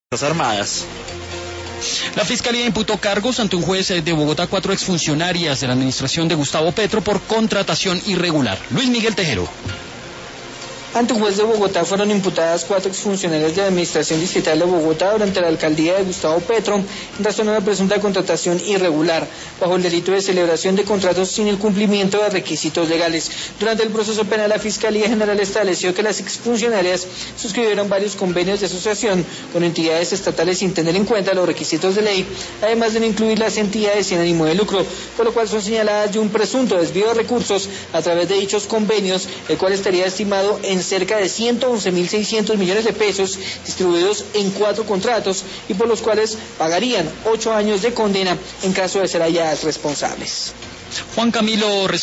Armadas. La Fiscalía imputó cargos ante un juez de Bogotá a 4 exfuncionarias de la administración de Gustavo Petro por contratación irregular. Luis Miguel Tejero. Ante un juez de Bogotá fueron imputadas 4 exfuncionarias de la Administración Distrital de Bogotá durante la alcaldía de Gustavo Petro en razón a una presunta contratación irregular, bajo el delito de celebración de contratos sin el cumplimiento de requisitos legales. Durante el proceso penal, la Fiscalía General estableció que las exfuncionarias suscribieron varios convenios de asociación con entidades estatales sin tener en cuenta los requisitos de ley, además de no incluir las entidades sin ánimo de lucro, por lo cual son señaladas de un presunto desvío de recursos a través de dichos convenios, el cual estaría estimado en cerca de 111.600 millones de pesos distribuidos en 4 contratos y por los cuales pagarían 8 años de condena en caso de ser halladas responsables. Juan Camilo